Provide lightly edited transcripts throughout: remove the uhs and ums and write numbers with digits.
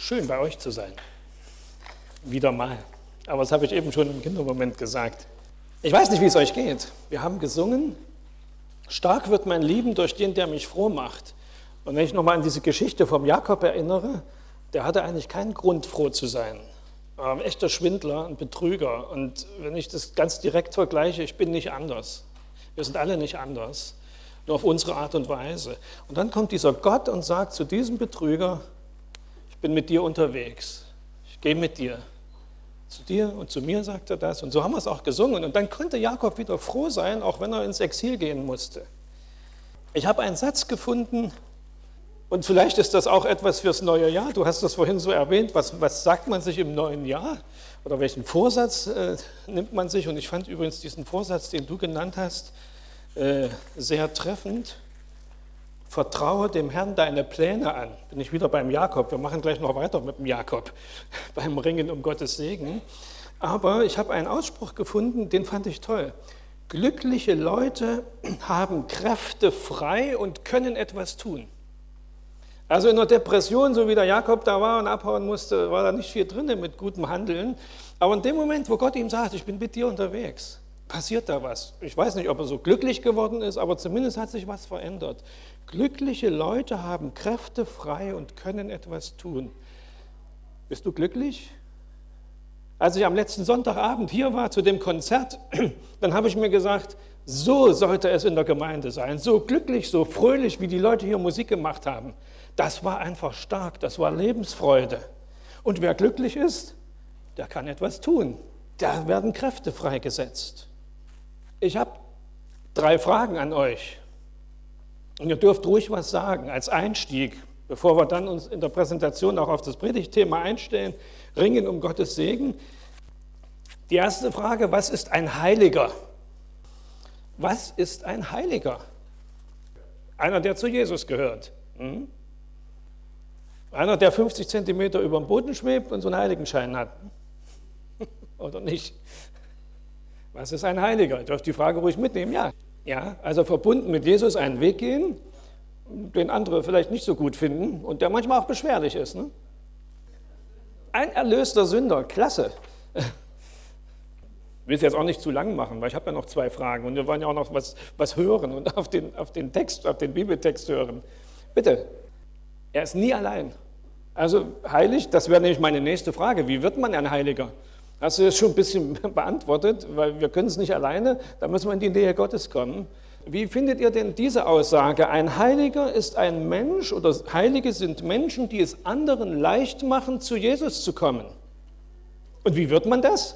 Schön, bei euch zu sein. Wieder mal. Aber das habe ich eben schon im Kindermoment gesagt. Ich weiß nicht, wie es euch geht. Wir haben gesungen, stark wird mein Lieben durch den, der mich froh macht. Und wenn ich nochmal an diese Geschichte vom Jakob erinnere, der hatte eigentlich keinen Grund, froh zu sein. Er war ein echter Schwindler, ein Betrüger. Und wenn ich das ganz direkt vergleiche, ich bin nicht anders. Wir sind alle nicht anders, nur auf unsere Art und Weise. Und dann kommt dieser Gott und sagt zu diesem Betrüger, ich bin mit dir unterwegs, ich gehe mit dir. Zu dir und zu mir sagt er das. Und so haben wir es auch gesungen. Und dann konnte Jakob wieder froh sein, auch wenn er ins Exil gehen musste. Ich habe einen Satz gefunden, und vielleicht ist das auch etwas fürs neue Jahr. Du hast das vorhin so erwähnt, was sagt man sich im neuen Jahr? Oder welchen Vorsatz nimmt man sich? Und ich fand übrigens diesen Vorsatz, den du genannt hast, sehr treffend. Vertraue dem Herrn deine Pläne an. Bin ich wieder beim Jakob. Wir machen gleich noch weiter mit dem Jakob, beim Ringen um Gottes Segen. Aber ich habe einen Ausspruch gefunden, den fand ich toll. Glückliche Leute haben Kräfte frei und können etwas tun. Also in der Depression, so wie der Jakob da war und abhauen musste, war da nicht viel drin mit gutem Handeln. Aber in dem Moment, wo Gott ihm sagt, ich bin mit dir unterwegs, passiert da was. Ich weiß nicht, ob er so glücklich geworden ist, aber zumindest hat sich was verändert. Glückliche Leute haben Kräfte frei und können etwas tun. Bist du glücklich? Als ich am letzten Sonntagabend hier war zu dem Konzert, dann habe ich mir gesagt, so sollte es in der Gemeinde sein. So glücklich, so fröhlich, wie die Leute hier Musik gemacht haben. Das war einfach stark, das war Lebensfreude. Und wer glücklich ist, der kann etwas tun. Da werden Kräfte freigesetzt. Ich habe 3 Fragen an euch. Und ihr dürft ruhig was sagen als Einstieg, bevor wir dann uns in der Präsentation auch auf das Predigtthema einstellen, ringen um Gottes Segen. Die erste Frage, was ist ein Heiliger? Was ist ein Heiliger? Einer, der zu Jesus gehört. Einer, der 50 Zentimeter über dem Boden schwebt und so einen Heiligenschein hat. Oder nicht? Was ist ein Heiliger? Ich darf die Frage ruhig mitnehmen, ja. Ja, also verbunden mit Jesus einen Weg gehen, den andere vielleicht nicht so gut finden und der manchmal auch beschwerlich ist. Ne? Ein erlöster Sünder, klasse. Ich will es jetzt auch nicht zu lang machen, weil ich habe ja noch 2 Fragen und wir wollen ja auch noch was hören und auf den Text, auf den Bibeltext hören. Bitte, er ist nie allein. Also heilig, das wäre nämlich meine nächste Frage. Wie wird man ein Heiliger? Hast du das schon ein bisschen beantwortet, weil wir können es nicht alleine, da müssen wir in die Nähe Gottes kommen. Wie findet ihr denn diese Aussage? Ein Heiliger ist ein Mensch oder Heilige sind Menschen, die es anderen leicht machen, zu Jesus zu kommen. Und wie wird man das?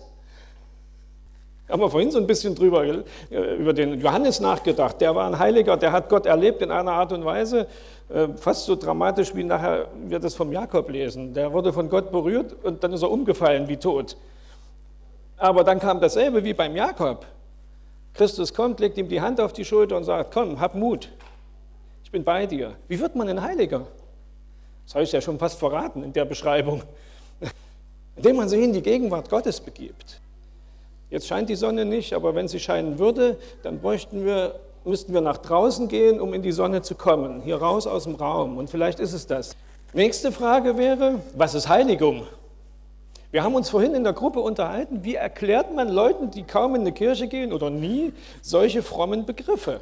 Haben wir vorhin so ein bisschen über den Johannes nachgedacht. Der war ein Heiliger, der hat Gott erlebt in einer Art und Weise, fast so dramatisch, wie nachher wir das vom Jakob lesen. Der wurde von Gott berührt und dann ist er umgefallen wie tot. Aber dann kam dasselbe wie beim Jakob. Christus kommt, legt ihm die Hand auf die Schulter und sagt, komm, hab Mut, ich bin bei dir. Wie wird man ein Heiliger? Das habe ich ja schon fast verraten in der Beschreibung. Indem man sich in die Gegenwart Gottes begibt. Jetzt scheint die Sonne nicht, aber wenn sie scheinen würde, dann müssten wir nach draußen gehen, um in die Sonne zu kommen. Hier raus aus dem Raum. Und vielleicht ist es das. Nächste Frage wäre, was ist Heiligung? Wir haben uns vorhin in der Gruppe unterhalten, wie erklärt man Leuten, die kaum in eine Kirche gehen oder nie, solche frommen Begriffe?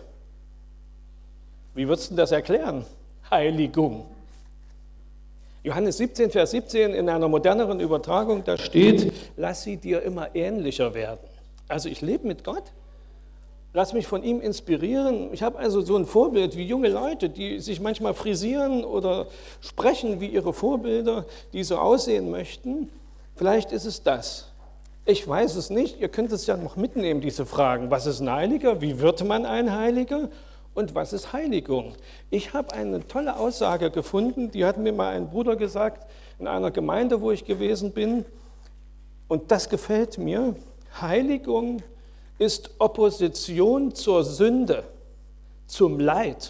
Wie würdest du das erklären? Heiligung. Johannes 17, Vers 17 in einer moderneren Übertragung, da steht, lass sie dir immer ähnlicher werden. Also ich lebe mit Gott, lass mich von ihm inspirieren. Ich habe also so ein Vorbild wie junge Leute, die sich manchmal frisieren oder sprechen wie ihre Vorbilder, die so aussehen möchten. Vielleicht ist es das. Ich weiß es nicht. Ihr könnt es ja noch mitnehmen, diese Fragen. Was ist ein Heiliger? Wie wird man ein Heiliger? Und was ist Heiligung? Ich habe eine tolle Aussage gefunden, die hat mir mal ein Bruder gesagt, in einer Gemeinde, wo ich gewesen bin. Und das gefällt mir. Heiligung ist Opposition zur Sünde, zum Leid.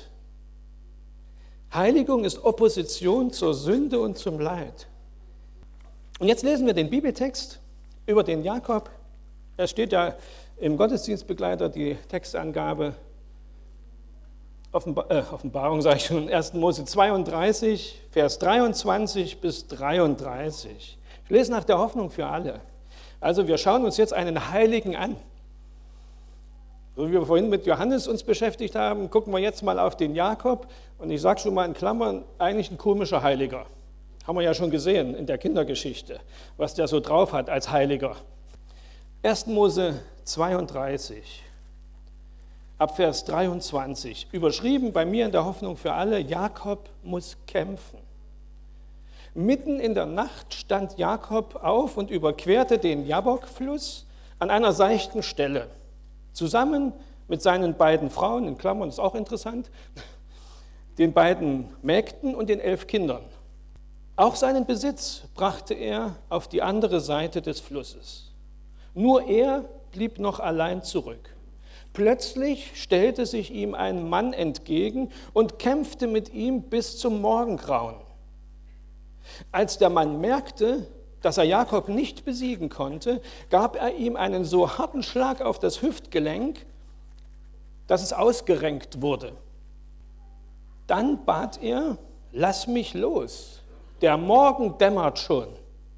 Heiligung ist Opposition zur Sünde und zum Leid. Und jetzt lesen wir den Bibeltext über den Jakob. Da steht ja im Gottesdienstbegleiter die Textangabe. Offenbarung sage ich schon, 1. Mose 32, Vers 23 bis 33. Ich lese nach der Hoffnung für alle. Also wir schauen uns jetzt einen Heiligen an. So wie wir vorhin mit Johannes uns beschäftigt haben, gucken wir jetzt mal auf den Jakob. Und ich sage schon mal in Klammern, eigentlich ein komischer Heiliger. Haben wir ja schon gesehen in der Kindergeschichte, was der so drauf hat als Heiliger. 1. Mose 32, ab Vers 23, überschrieben bei mir in der Hoffnung für alle, Jakob muss kämpfen. Mitten in der Nacht stand Jakob auf und überquerte den Jabbok-Fluss an einer seichten Stelle, zusammen mit seinen beiden Frauen, in Klammern ist auch interessant, den beiden Mägden und den 11 Kindern. Auch seinen Besitz brachte er auf die andere Seite des Flusses. Nur er blieb noch allein zurück. Plötzlich stellte sich ihm ein Mann entgegen und kämpfte mit ihm bis zum Morgengrauen. Als der Mann merkte, dass er Jakob nicht besiegen konnte, gab er ihm einen so harten Schlag auf das Hüftgelenk, dass es ausgerenkt wurde. Dann bat er, lass mich los, der Morgen dämmert schon.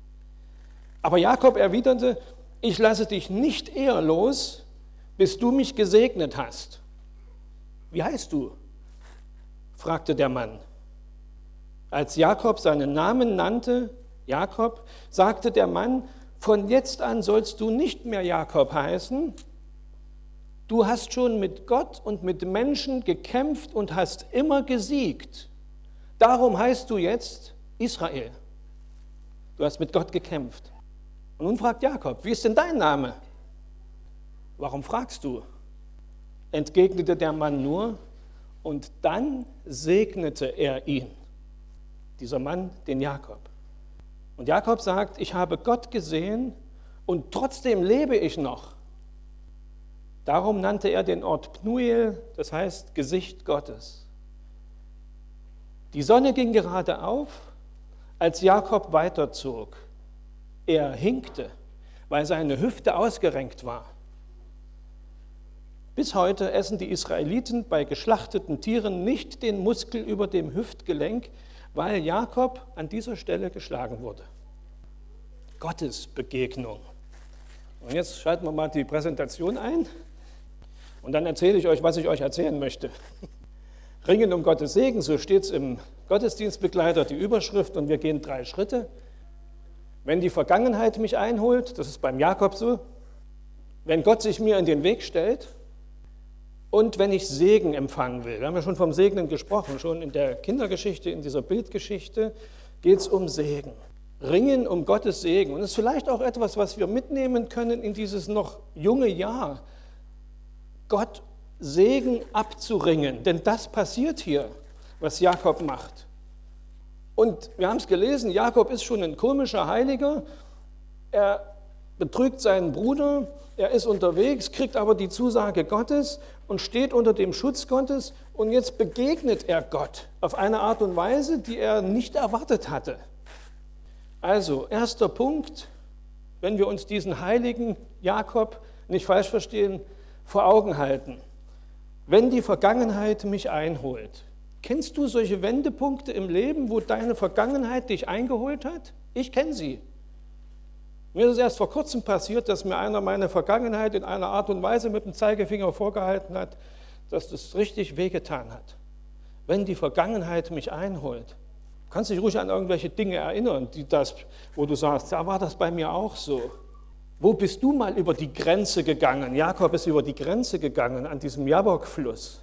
Aber Jakob erwiderte, ich lasse dich nicht eher los, bis du mich gesegnet hast. Wie heißt du? Fragte der Mann. Als Jakob seinen Namen nannte, Jakob, sagte der Mann, von jetzt an sollst du nicht mehr Jakob heißen. Du hast schon mit Gott und mit Menschen gekämpft und hast immer gesiegt. Darum heißt du jetzt Israel. Du hast mit Gott gekämpft. Und nun fragt Jakob, wie ist denn dein Name? Warum fragst du? Entgegnete der Mann nur, und dann segnete er ihn, dieser Mann, den Jakob. Und Jakob sagt, ich habe Gott gesehen und trotzdem lebe ich noch. Darum nannte er den Ort Pnuel, das heißt Gesicht Gottes. Die Sonne ging gerade auf, als Jakob weiterzog. Er hinkte, weil seine Hüfte ausgerenkt war. Bis heute essen die Israeliten bei geschlachteten Tieren nicht den Muskel über dem Hüftgelenk, weil Jakob an dieser Stelle geschlagen wurde. Gottes Begegnung. Und jetzt schalten wir mal die Präsentation ein und dann erzähle ich euch, was ich euch erzählen möchte. Ringen um Gottes Segen, so steht es im Gottesdienstbegleiter, die Überschrift, und wir gehen 3 Schritte. Wenn die Vergangenheit mich einholt, das ist beim Jakob so, wenn Gott sich mir in den Weg stellt und wenn ich Segen empfangen will. Wir haben ja schon vom Segnen gesprochen, schon in der Kindergeschichte, in dieser Bildgeschichte geht es um Segen. Ringen um Gottes Segen. Und das ist vielleicht auch etwas, was wir mitnehmen können in dieses noch junge Jahr. Gott Segen abzuringen, denn das passiert hier, was Jakob macht. Und wir haben es gelesen, Jakob ist schon ein komischer Heiliger, er betrügt seinen Bruder, er ist unterwegs, kriegt aber die Zusage Gottes und steht unter dem Schutz Gottes und jetzt begegnet er Gott auf eine Art und Weise, die er nicht erwartet hatte. Also, erster Punkt, wenn wir uns diesen heiligen Jakob, nicht falsch verstehen, vor Augen halten. Wenn die Vergangenheit mich einholt. Kennst du solche Wendepunkte im Leben, wo deine Vergangenheit dich eingeholt hat? Ich kenne sie. Mir ist es erst vor kurzem passiert, dass mir einer meine Vergangenheit in einer Art und Weise mit dem Zeigefinger vorgehalten hat, dass das richtig wehgetan hat. Wenn die Vergangenheit mich einholt. Du kannst dich ruhig an irgendwelche Dinge erinnern, wo du sagst, ja, war das bei mir auch so. Wo bist du mal über die Grenze gegangen? Jakob ist über die Grenze gegangen an diesem Jabbok-Fluss.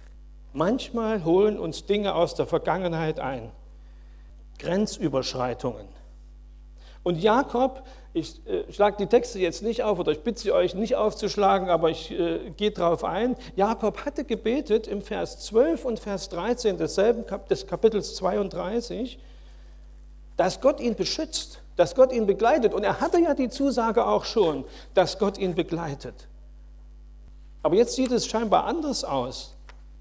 Manchmal holen uns Dinge aus der Vergangenheit ein. Grenzüberschreitungen. Und Jakob, ich schlage die Texte jetzt nicht auf oder ich bitte Sie euch nicht aufzuschlagen, aber ich gehe darauf ein. Jakob hatte gebetet im Vers 12 und Vers 13 des Kapitels 32, dass Gott ihn beschützt, dass Gott ihn begleitet. Und er hatte ja die Zusage auch schon, dass Gott ihn begleitet. Aber jetzt sieht es scheinbar anders aus.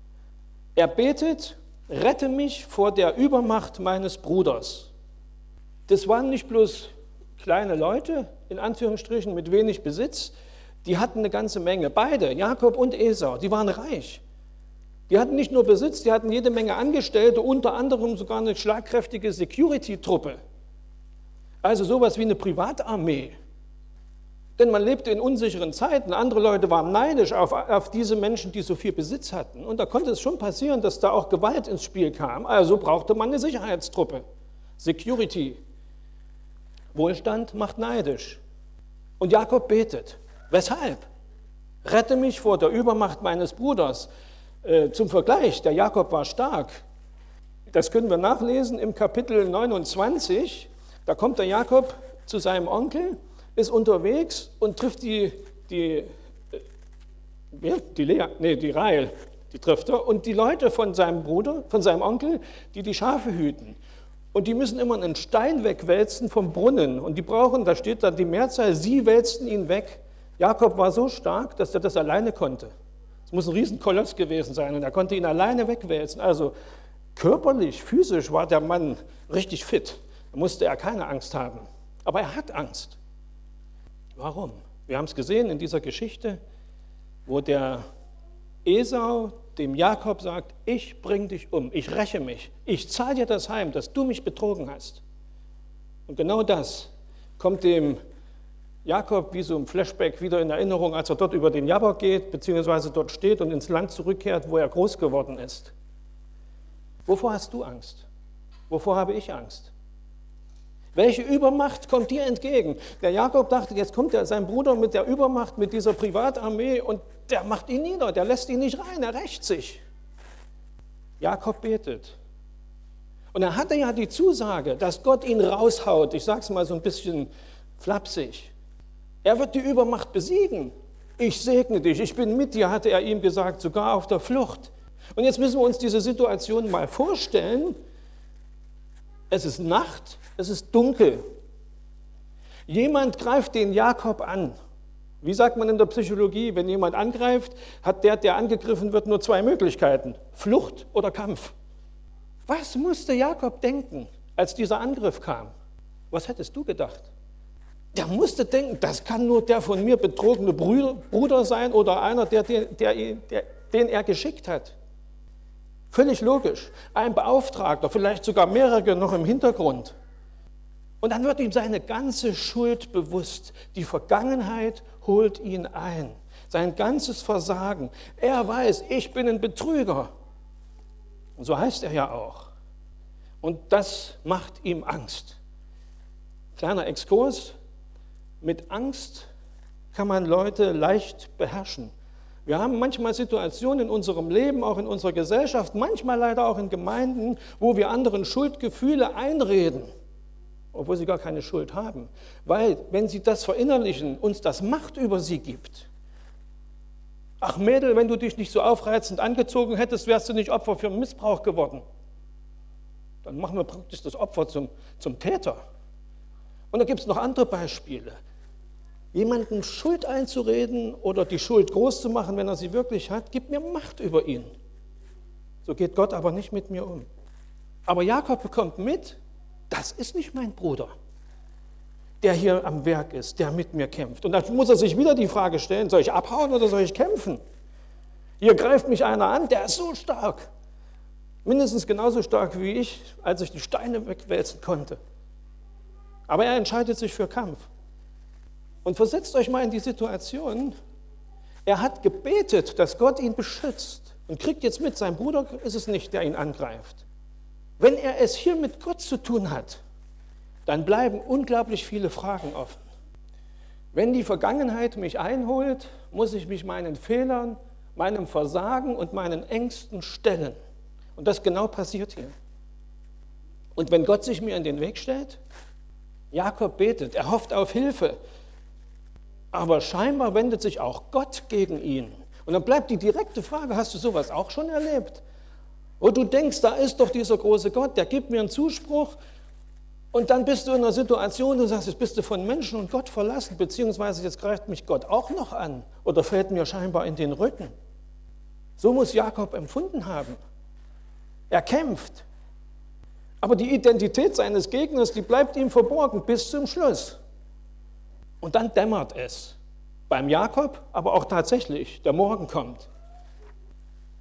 Er betet, rette mich vor der Übermacht meines Bruders. Das waren nicht bloß kleine Leute, in Anführungsstrichen, mit wenig Besitz, die hatten eine ganze Menge. Beide, Jakob und Esau, die waren reich. Die hatten nicht nur Besitz, die hatten jede Menge Angestellte, unter anderem sogar eine schlagkräftige Security-Truppe. Also sowas wie eine Privatarmee. Denn man lebte in unsicheren Zeiten, andere Leute waren neidisch auf diese Menschen, die so viel Besitz hatten. Und da konnte es schon passieren, dass da auch Gewalt ins Spiel kam. Also brauchte man eine Sicherheitstruppe, Security. Wohlstand macht neidisch. Und Jakob betet. Weshalb? Rette mich vor der Übermacht meines Bruders. Zum Vergleich, der Jakob war stark. Das können wir nachlesen im Kapitel 29. Da kommt der Jakob zu seinem Onkel, ist unterwegs und trifft die Rahel, die trifft er, und die Leute von seinem Bruder, von seinem Onkel, die Schafe hüten. Und die müssen immer einen Stein wegwälzen vom Brunnen. Und die brauchen, da steht dann die Mehrzahl, sie wälzten ihn weg. Jakob war so stark, dass er das alleine konnte. Es muss ein Riesenkoloss gewesen sein und er konnte ihn alleine wegwälzen. Also körperlich, physisch war der Mann richtig fit. Da musste er keine Angst haben. Aber er hat Angst. Warum? Wir haben es gesehen in dieser Geschichte, wo der Esau dem Jakob sagt, ich bringe dich um, ich räche mich, ich zahle dir das heim, dass du mich betrogen hast. Und genau das kommt dem Jakob wie so ein Flashback wieder in Erinnerung, als er dort über den Jabok geht, beziehungsweise dort steht und ins Land zurückkehrt, wo er groß geworden ist. Wovor hast du Angst? Wovor habe ich Angst? Welche Übermacht kommt dir entgegen? Der Jakob dachte, jetzt kommt sein Bruder mit der Übermacht, mit dieser Privatarmee und der macht ihn nieder, der lässt ihn nicht rein, er rächt sich. Jakob betet. Und er hatte ja die Zusage, dass Gott ihn raushaut. Ich sage es mal so ein bisschen flapsig. Er wird die Übermacht besiegen. Ich segne dich, ich bin mit dir, hatte er ihm gesagt, sogar auf der Flucht. Und jetzt müssen wir uns diese Situation mal vorstellen. Es ist Nacht, es ist dunkel. Jemand greift den Jakob an. Wie sagt man in der Psychologie, wenn jemand angreift, hat der angegriffen wird, nur zwei Möglichkeiten: Flucht oder Kampf. Was musste Jakob denken, als dieser Angriff kam? Was hättest du gedacht? Der musste denken, das kann nur der von mir betrogene Bruder sein oder einer, den er geschickt hat. Völlig logisch. Ein Beauftragter, vielleicht sogar mehrere noch im Hintergrund. Und dann wird ihm seine ganze Schuld bewusst. Die Vergangenheit holt ihn ein. Sein ganzes Versagen. Er weiß, ich bin ein Betrüger. Und so heißt er ja auch. Und das macht ihm Angst. Kleiner Exkurs. Mit Angst kann man Leute leicht beherrschen. Wir haben manchmal Situationen in unserem Leben, auch in unserer Gesellschaft, manchmal leider auch in Gemeinden, wo wir anderen Schuldgefühle einreden, obwohl sie gar keine Schuld haben. Weil, wenn sie das verinnerlichen, uns das Macht über sie gibt. Ach Mädel, wenn du dich nicht so aufreizend angezogen hättest, wärst du nicht Opfer für Missbrauch geworden. Dann machen wir praktisch das Opfer zum Täter. Und da gibt es noch andere Beispiele. Jemandem Schuld einzureden oder die Schuld groß zu machen, wenn er sie wirklich hat, gibt mir Macht über ihn. So geht Gott aber nicht mit mir um. Aber Jakob bekommt mit, das ist nicht mein Bruder, der hier am Werk ist, der mit mir kämpft. Und dann muss er sich wieder die Frage stellen, soll ich abhauen oder soll ich kämpfen? Hier greift mich einer an, der ist so stark. Mindestens genauso stark wie ich, als ich die Steine wegwälzen konnte. Aber er entscheidet sich für Kampf. Und versetzt euch mal in die Situation, er hat gebetet, dass Gott ihn beschützt und kriegt jetzt mit, sein Bruder ist es nicht, der ihn angreift. Wenn er es hier mit Gott zu tun hat, dann bleiben unglaublich viele Fragen offen. Wenn die Vergangenheit mich einholt, muss ich mich meinen Fehlern, meinem Versagen und meinen Ängsten stellen. Und das genau passiert hier. Und wenn Gott sich mir in den Weg stellt, Jakob betet, er hofft auf Hilfe, aber scheinbar wendet sich auch Gott gegen ihn. Und dann bleibt die direkte Frage, hast du sowas auch schon erlebt? Wo du denkst, da ist doch dieser große Gott, der gibt mir einen Zuspruch und dann bist du in einer Situation, du sagst, jetzt bist du von Menschen und Gott verlassen, beziehungsweise jetzt greift mich Gott auch noch an oder fällt mir scheinbar in den Rücken. So muss Jakob empfunden haben. Er kämpft, aber die Identität seines Gegners, die bleibt ihm verborgen bis zum Schluss. Und dann dämmert es. Beim Jakob, aber auch tatsächlich, der Morgen kommt.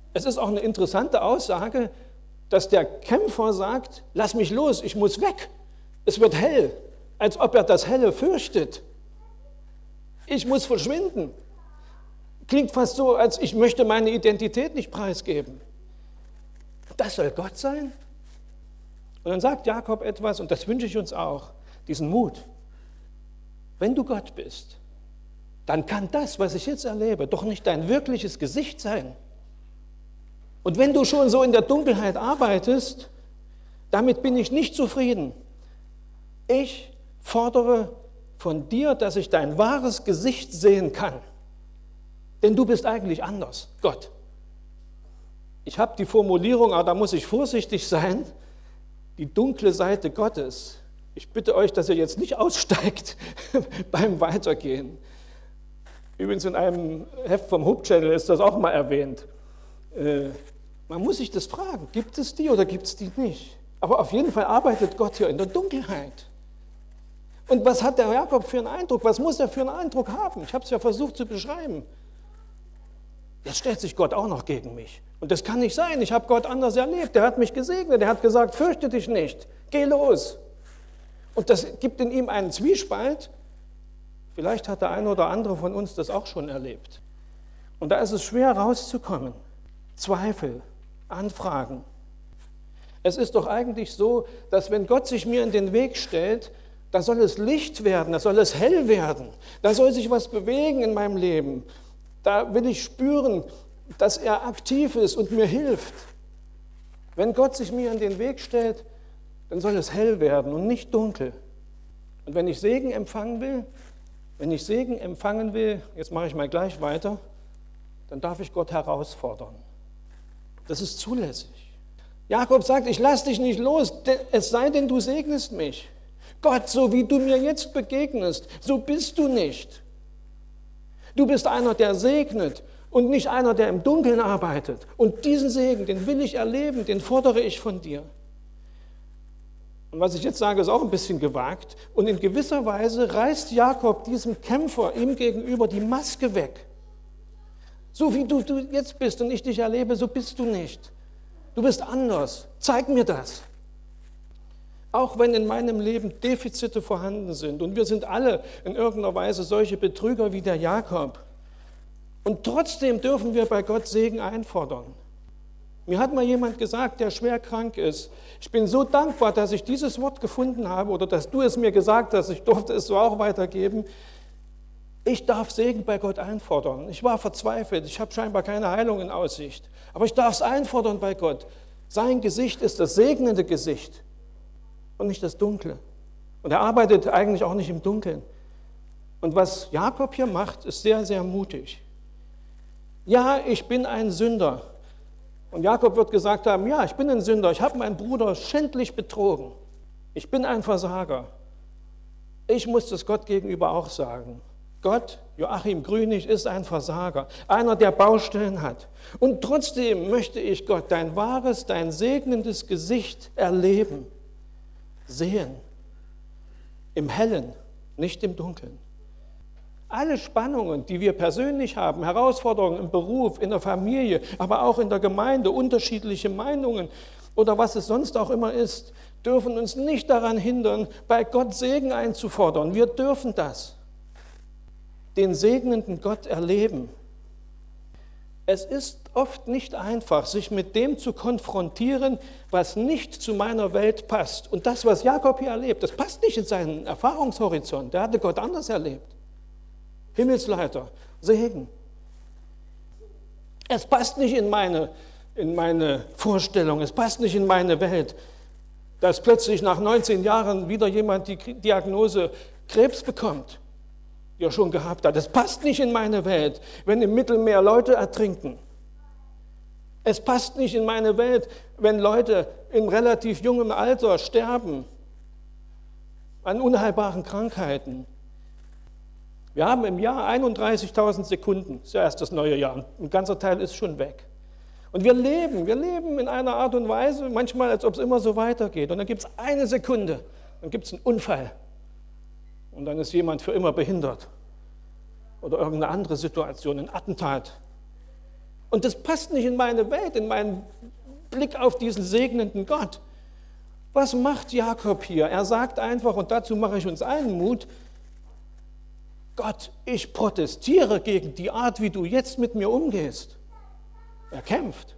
Es ist auch eine interessante Aussage, dass der Kämpfer sagt, lass mich los, ich muss weg. Es wird hell, als ob er das Helle fürchtet. Ich muss verschwinden. Klingt fast so, als ich möchte meine Identität nicht preisgeben. Das soll Gott sein? Und dann sagt Jakob etwas, und das wünsche ich uns auch, diesen Mut. Wenn du Gott bist, dann kann das, was ich jetzt erlebe, doch nicht dein wirkliches Gesicht sein. Und wenn du schon so in der Dunkelheit arbeitest, damit bin ich nicht zufrieden. Ich fordere von dir, dass ich dein wahres Gesicht sehen kann. Denn du bist eigentlich anders, Gott. Ich habe die Formulierung, aber da muss ich vorsichtig sein, die dunkle Seite Gottes. Ich bitte euch, dass ihr jetzt nicht aussteigt beim Weitergehen. Übrigens in einem Heft vom Hope Channel ist das auch mal erwähnt. Man muss sich das fragen, gibt es die oder gibt es die nicht? Aber auf jeden Fall arbeitet Gott hier in der Dunkelheit. Und was hat der Jakob für einen Eindruck? Was muss er für einen Eindruck haben? Ich habe es ja versucht zu beschreiben. Jetzt stellt sich Gott auch noch gegen mich. Und das kann nicht sein, ich habe Gott anders erlebt. Der hat mich gesegnet, der hat gesagt, fürchte dich nicht, geh los. Und das gibt in ihm einen Zwiespalt. Vielleicht hat der eine oder andere von uns das auch schon erlebt. Und da ist es schwer rauszukommen. Zweifel, Anfragen. Es ist doch eigentlich so, dass wenn Gott sich mir in den Weg stellt, da soll es Licht werden, da soll es hell werden, da soll sich was bewegen in meinem Leben. Da will ich spüren, dass er aktiv ist und mir hilft. Wenn Gott sich mir in den Weg stellt, dann soll es hell werden und nicht dunkel. Und wenn ich Segen empfangen will, jetzt mache ich mal gleich weiter, dann darf ich Gott herausfordern. Das ist zulässig. Jakob sagt, ich lasse dich nicht los, es sei denn, du segnest mich. Gott, so wie du mir jetzt begegnest, so bist du nicht. Du bist einer, der segnet und nicht einer, der im Dunkeln arbeitet. Und diesen Segen, den will ich erleben, den fordere ich von dir. Und was ich jetzt sage, ist auch ein bisschen gewagt. Und in gewisser Weise reißt Jakob diesem Kämpfer ihm gegenüber die Maske weg. So wie du jetzt bist und ich dich erlebe, so bist du nicht. Du bist anders. Zeig mir das. Auch wenn in meinem Leben Defizite vorhanden sind und wir sind alle in irgendeiner Weise solche Betrüger wie der Jakob. Und trotzdem dürfen wir bei Gott Segen einfordern. Mir hat mal jemand gesagt, der schwer krank ist, ich bin so dankbar, dass ich dieses Wort gefunden habe oder dass du es mir gesagt hast, ich durfte es so auch weitergeben. Ich darf Segen bei Gott einfordern. Ich war verzweifelt, ich habe scheinbar keine Heilung in Aussicht, aber ich darf es einfordern bei Gott. Sein Gesicht ist das segnende Gesicht und nicht das Dunkle. Und er arbeitet eigentlich auch nicht im Dunkeln. Und was Jakob hier macht, ist sehr, sehr mutig. Ja, ich bin ein Sünder. Und Jakob wird gesagt haben, ja, ich bin ein Sünder, ich habe meinen Bruder schändlich betrogen. Ich bin ein Versager. Ich muss das Gott gegenüber auch sagen. Gott, Joachim Grünig, ist ein Versager, einer, der Baustellen hat. Und trotzdem möchte ich Gott, dein wahres, dein segnendes Gesicht erleben, sehen. Im Hellen, nicht im Dunkeln. Alle Spannungen, die wir persönlich haben, Herausforderungen im Beruf, in der Familie, aber auch in der Gemeinde, unterschiedliche Meinungen oder was es sonst auch immer ist, dürfen uns nicht daran hindern, bei Gott Segen einzufordern. Wir dürfen das. Den segnenden Gott erleben. Es ist oft nicht einfach, sich mit dem zu konfrontieren, was nicht zu meiner Welt passt. Und das, was Jakob hier erlebt, das passt nicht in seinen Erfahrungshorizont. Der hatte Gott anders erlebt. Himmelsleiter, Segen. Es passt nicht in meine Vorstellung, es passt nicht in meine Welt, dass plötzlich nach 19 Jahren wieder jemand die Diagnose Krebs bekommt, die er schon gehabt hat. Es passt nicht in meine Welt, wenn im Mittelmeer Leute ertrinken. Es passt nicht in meine Welt, wenn Leute in relativ jungem Alter sterben an unheilbaren Krankheiten. Wir haben im Jahr 31.000 Sekunden, das ist ja erst das neue Jahr, ein ganzer Teil ist schon weg. Und wir leben in einer Art und Weise, manchmal als ob es immer so weitergeht. Und dann gibt es eine Sekunde, dann gibt es einen Unfall. Und dann ist jemand für immer behindert. Oder irgendeine andere Situation, ein Attentat. Und das passt nicht in meine Welt, in meinen Blick auf diesen segnenden Gott. Was macht Jakob hier? Er sagt einfach, und dazu mache ich uns allen Mut, Gott, ich protestiere gegen die Art, wie du jetzt mit mir umgehst. Er kämpft.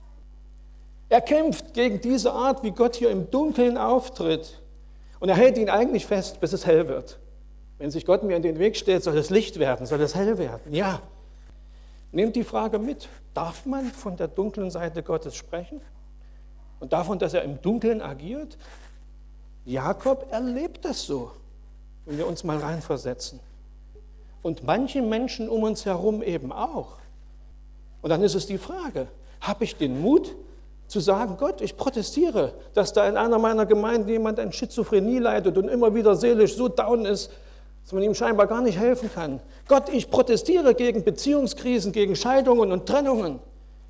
Er kämpft gegen diese Art, wie Gott hier im Dunkeln auftritt. Und er hält ihn eigentlich fest, bis es hell wird. Wenn sich Gott mir in den Weg stellt, soll es Licht werden, soll es hell werden. Ja. Nehmt die Frage mit, darf man von der dunklen Seite Gottes sprechen? Und davon, dass er im Dunkeln agiert? Jakob erlebt das so, wenn wir uns mal reinversetzen. Und manche Menschen um uns herum eben auch. Und dann ist es die Frage, habe ich den Mut zu sagen, Gott, ich protestiere, dass da in einer meiner Gemeinden jemand an Schizophrenie leidet und immer wieder seelisch so down ist, dass man ihm scheinbar gar nicht helfen kann. Gott, ich protestiere gegen Beziehungskrisen, gegen Scheidungen und Trennungen.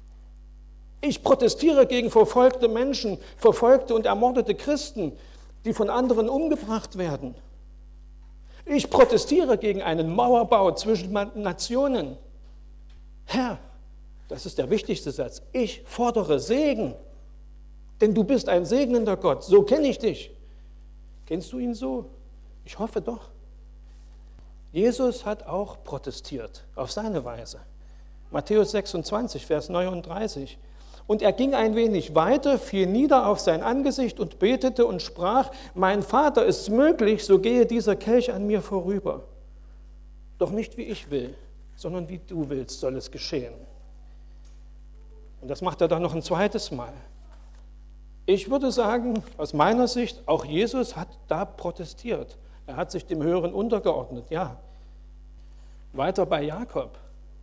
Ich protestiere gegen verfolgte Menschen, verfolgte und ermordete Christen, die von anderen umgebracht werden. Ich protestiere gegen einen Mauerbau zwischen Nationen. Herr, das ist der wichtigste Satz, ich fordere Segen, denn du bist ein segnender Gott, so kenne ich dich. Kennst du ihn so? Ich hoffe doch. Jesus hat auch protestiert, auf seine Weise. Matthäus 26, Vers 39. Und er ging ein wenig weiter, fiel nieder auf sein Angesicht und betete und sprach, mein Vater, ist es möglich, so gehe dieser Kelch an mir vorüber. Doch nicht wie ich will, sondern wie du willst, soll es geschehen. Und das macht er dann noch ein zweites Mal. Ich würde sagen, aus meiner Sicht, auch Jesus hat da protestiert. Er hat sich dem Höheren untergeordnet, ja. Weiter bei Jakob.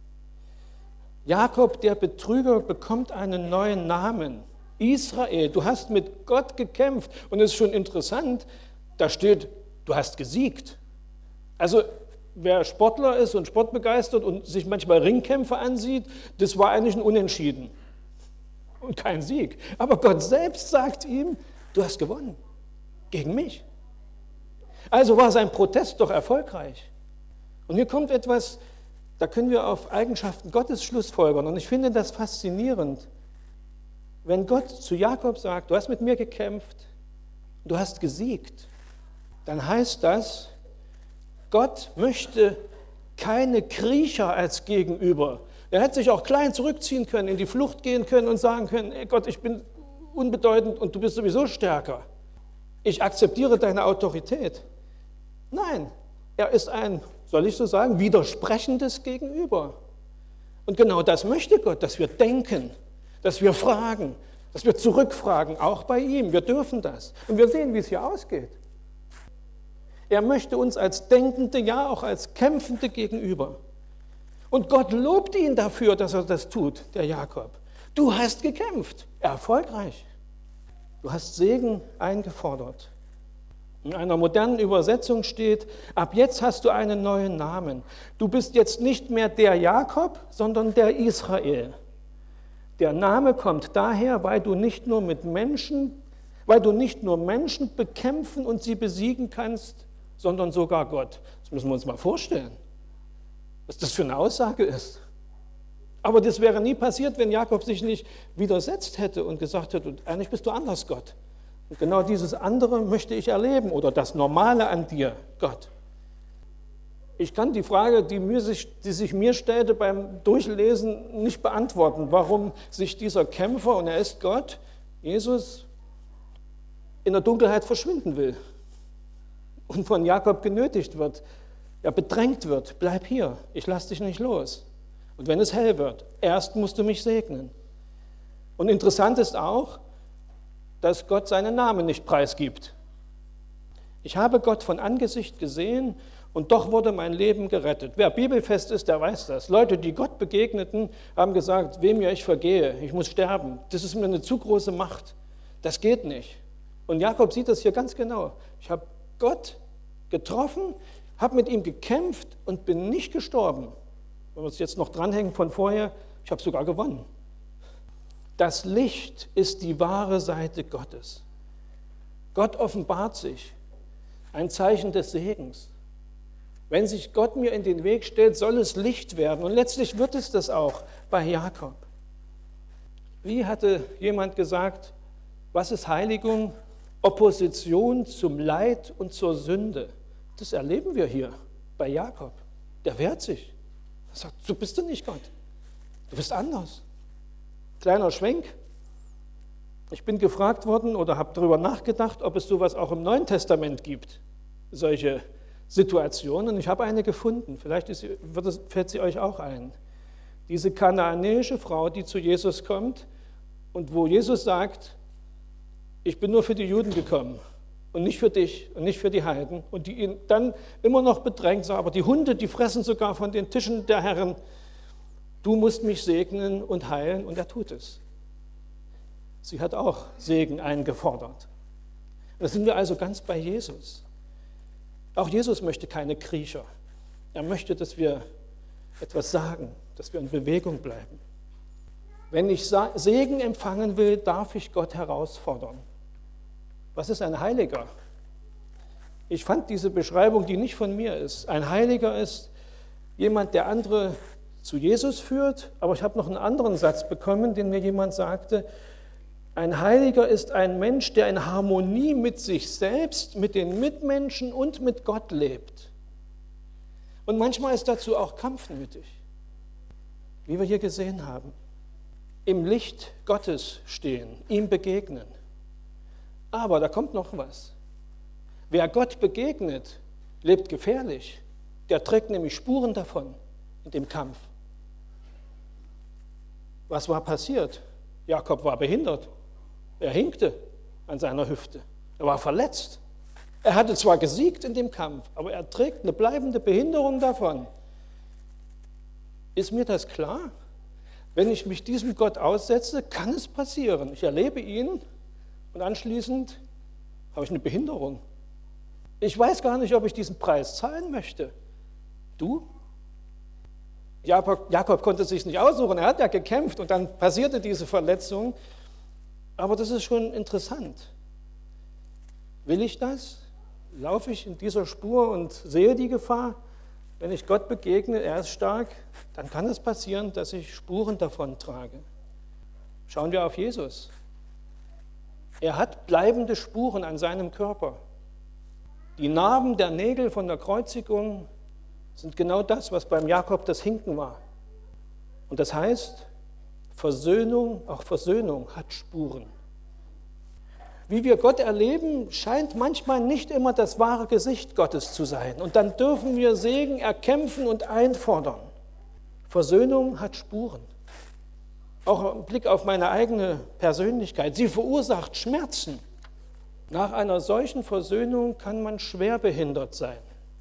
Jakob, der Betrüger, bekommt einen neuen Namen. Israel, du hast mit Gott gekämpft. Und es ist schon interessant, da steht, du hast gesiegt. Also wer Sportler ist und sportbegeistert und sich manchmal Ringkämpfe ansieht, das war eigentlich ein Unentschieden und kein Sieg. Aber Gott selbst sagt ihm, du hast gewonnen gegen mich. Also war sein Protest doch erfolgreich. Und hier kommt etwas, da können wir auf Eigenschaften Gottes schlussfolgern. Und ich finde das faszinierend. Wenn Gott zu Jakob sagt, du hast mit mir gekämpft, du hast gesiegt, dann heißt das, Gott möchte keine Kriecher als Gegenüber. Er hätte sich auch klein zurückziehen können, in die Flucht gehen können und sagen können, ey Gott, ich bin unbedeutend und du bist sowieso stärker. Ich akzeptiere deine Autorität. Nein, er ist ein, soll ich so sagen, widersprechendes Gegenüber. Und genau das möchte Gott, dass wir denken, dass wir fragen, dass wir zurückfragen, auch bei ihm. Wir dürfen das. Und wir sehen, wie es hier ausgeht. Er möchte uns als Denkende, ja auch als Kämpfende gegenüber. Und Gott lobt ihn dafür, dass er das tut, der Jakob. Du hast gekämpft, erfolgreich. Du hast Segen eingefordert. In einer modernen Übersetzung steht, ab jetzt hast du einen neuen Namen. Du bist jetzt nicht mehr der Jakob, sondern der Israel. Der Name kommt daher, weil du nicht nur Menschen bekämpfen und sie besiegen kannst, sondern sogar Gott. Das müssen wir uns mal vorstellen, was das für eine Aussage ist. Aber das wäre nie passiert, wenn Jakob sich nicht widersetzt hätte und gesagt hätte, eigentlich bist du anders, Gott. Und genau dieses andere möchte ich erleben oder das Normale an dir, Gott. Ich kann die Frage, die sich mir stellte beim Durchlesen, nicht beantworten, warum sich dieser Kämpfer, und er ist Gott, Jesus, in der Dunkelheit verschwinden will und von Jakob genötigt wird, er bedrängt wird, bleib hier, ich lasse dich nicht los. Und wenn es hell wird, erst musst du mich segnen. Und interessant ist auch, dass Gott seinen Namen nicht preisgibt. Ich habe Gott von Angesicht gesehen und doch wurde mein Leben gerettet. Wer bibelfest ist, der weiß das. Leute, die Gott begegneten, haben gesagt, wem ja ich vergehe, ich muss sterben. Das ist mir eine zu große Macht. Das geht nicht. Und Jakob sieht das hier ganz genau. Ich habe Gott getroffen, habe mit ihm gekämpft und bin nicht gestorben. Wenn wir uns jetzt noch dranhängen von vorher, ich habe sogar gewonnen. Das Licht ist die wahre Seite Gottes. Gott offenbart sich, ein Zeichen des Segens. Wenn sich Gott mir in den Weg stellt, soll es Licht werden. Und letztlich wird es das auch bei Jakob. Wie hatte jemand gesagt, was ist Heiligung? Opposition zum Leid und zur Sünde. Das erleben wir hier bei Jakob. Der wehrt sich. Er sagt, so bist du nicht Gott. Du bist anders. Kleiner Schwenk. Ich bin gefragt worden oder habe darüber nachgedacht, ob es sowas auch im Neuen Testament gibt. Solche Situationen. Ich habe eine gefunden. Vielleicht fällt sie euch auch ein. Diese kanaanäische Frau, die zu Jesus kommt und wo Jesus sagt, ich bin nur für die Juden gekommen und nicht für dich und nicht für die Heiden. Und die ihn dann immer noch bedrängt, sagt, aber die Hunde, die fressen sogar von den Tischen der Herren. Du musst mich segnen und heilen, und er tut es. Sie hat auch Segen eingefordert. Da sind wir also ganz bei Jesus. Auch Jesus möchte keine Kriecher. Er möchte, dass wir etwas sagen, dass wir in Bewegung bleiben. Wenn ich Segen empfangen will, darf ich Gott herausfordern. Was ist ein Heiliger? Ich fand diese Beschreibung, die nicht von mir ist. Ein Heiliger ist jemand, der andere zu Jesus führt, aber ich habe noch einen anderen Satz bekommen, den mir jemand sagte. Ein Heiliger ist ein Mensch, der in Harmonie mit sich selbst, mit den Mitmenschen und mit Gott lebt. Und manchmal ist dazu auch Kampf nötig, wie wir hier gesehen haben. Im Licht Gottes stehen, ihm begegnen. Aber da kommt noch was. Wer Gott begegnet, lebt gefährlich. Der trägt nämlich Spuren davon in dem Kampf. Was war passiert? Jakob war behindert. Er hinkte an seiner Hüfte. Er war verletzt. Er hatte zwar gesiegt in dem Kampf, aber er trägt eine bleibende Behinderung davon. Ist mir das klar? Wenn ich mich diesem Gott aussetze, kann es passieren. Ich erlebe ihn und anschließend habe ich eine Behinderung. Ich weiß gar nicht, ob ich diesen Preis zahlen möchte. Du? Jakob konnte es sich nicht aussuchen, er hat ja gekämpft und dann passierte diese Verletzung. Aber das ist schon interessant. Will ich das? Laufe ich in dieser Spur und sehe die Gefahr? Wenn ich Gott begegne, er ist stark, dann kann es passieren, dass ich Spuren davon trage. Schauen wir auf Jesus. Er hat bleibende Spuren an seinem Körper. Die Narben der Nägel von der Kreuzigung sind genau das, was beim Jakob das Hinken war. Und das heißt, auch Versöhnung hat Spuren. Wie wir Gott erleben, scheint manchmal nicht immer das wahre Gesicht Gottes zu sein. Und dann dürfen wir Segen erkämpfen und einfordern. Versöhnung hat Spuren. Auch im Blick auf meine eigene Persönlichkeit. Sie verursacht Schmerzen. Nach einer solchen Versöhnung kann man schwer behindert sein.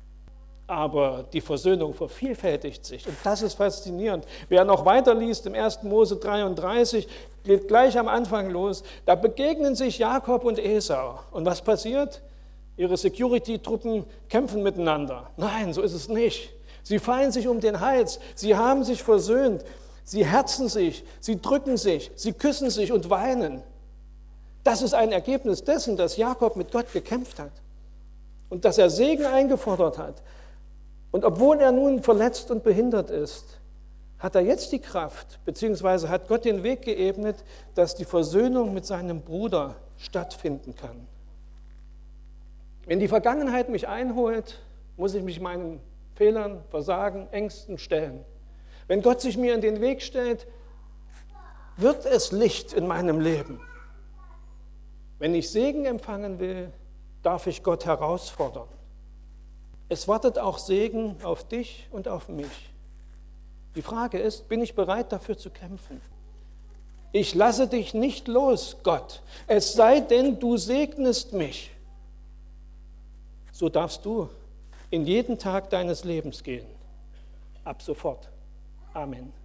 Aber die Versöhnung vervielfältigt sich. Und das ist faszinierend. Wer noch weiterliest im 1. Mose 33, geht gleich am Anfang los. Da begegnen sich Jakob und Esau. Und was passiert? Ihre Security-Truppen kämpfen miteinander. Nein, so ist es nicht. Sie fallen sich um den Hals. Sie haben sich versöhnt. Sie herzen sich. Sie drücken sich. Sie küssen sich und weinen. Das ist ein Ergebnis dessen, dass Jakob mit Gott gekämpft hat. Und dass er Segen eingefordert hat. Und obwohl er nun verletzt und behindert ist, hat er jetzt die Kraft, beziehungsweise hat Gott den Weg geebnet, dass die Versöhnung mit seinem Bruder stattfinden kann. Wenn die Vergangenheit mich einholt, muss ich mich meinen Fehlern, Versagen, Ängsten stellen. Wenn Gott sich mir in den Weg stellt, wird es Licht in meinem Leben. Wenn ich Segen empfangen will, darf ich Gott herausfordern. Es wartet auch Segen auf dich und auf mich. Die Frage ist, bin ich bereit dafür zu kämpfen? Ich lasse dich nicht los, Gott, es sei denn, du segnest mich. So darfst du in jeden Tag deines Lebens gehen. Ab sofort. Amen.